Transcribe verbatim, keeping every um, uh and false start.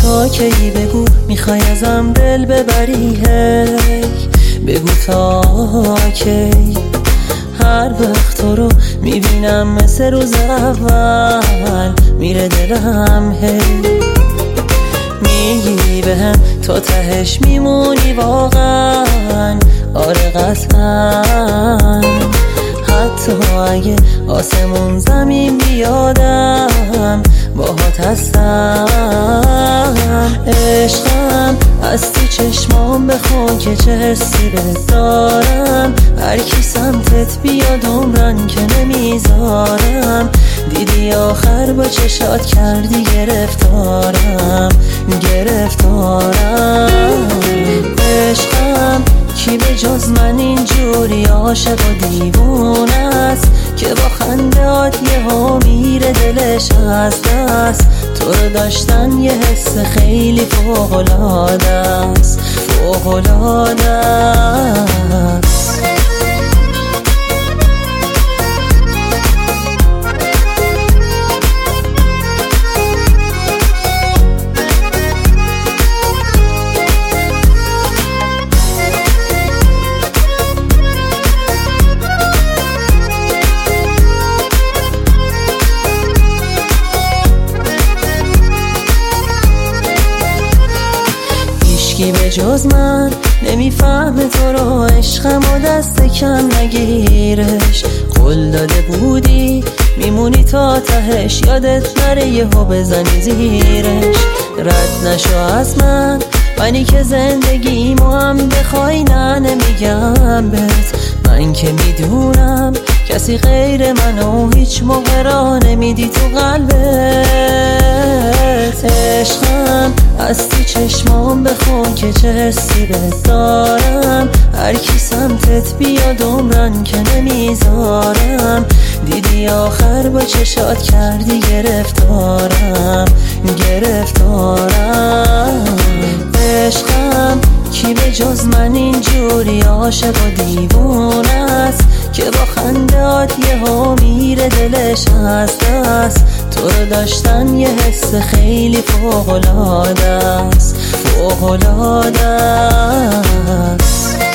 تا کی بگو میخوای ازم دل ببری، هی بگو تا کی. هر وقت تو رو میبینم مثل روز اول میره دلم، هی میگی بهم تا تهش میمونی واقعا، آره قطعا. حتی اگه آسمون زمین بیادم باهات هستم. عشقم از تو چشمام بخون که چه حسی بهت دارم، هر کی سمتت بیاد عمرن که نمیذارم. دیدی آخر با چشات کردی گرفتارم گرفتارم. عشقم کی به جز من اینجوری عاشق و دیوونه است که با خندهات یهو میره دلش از دست. تو رو داشتن یه حس خیلی فوق‌العاده است، فوق‌العاده است. کی به جز من نمیفهمه تو رو، عشقم و دست کم نگیرش. قول داده بودی میمونی تا تهش، یادت نره یهو بزنی زیرش. رد نشو از من، منی که زندگیمو هم بخوای نه نمیگم بهت. من که میدونم کسی غیر منو هیچ موقع را نمیدی تو قلبت. عشقم از تو چشمام بخون که چه حسی بهت دارم، هر کی سمتت بیاد عمرن که نمیذارم. دیدی آخر با چشات کردی گرفتارم گرفتارم. عشقم کی به جز من اینجوری عاشق و دیوونه است که با خندهات یهو میره دلش از دست. تو رو داشتن یه حس خیلی فوق‌العاده است، فوق‌العاده است.